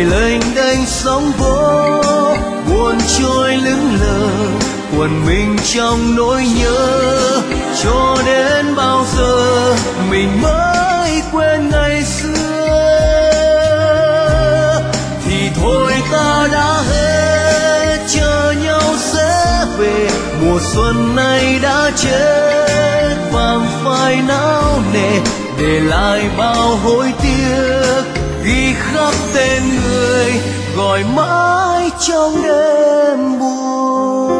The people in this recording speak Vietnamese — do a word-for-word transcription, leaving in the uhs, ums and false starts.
đời lênh đênh sóng vỗ, buồn trôi lững lờ quần mình trong nỗi nhớ. Cho đến bao giờ mình mới quên ngày xưa, thì thôi ta đã hết chờ nhau sẽ về. Mùa xuân này đã chết vàng phai não nề, để lại bao hối tiếc ghi khắc tên người gọi mãi trong đêm buồn.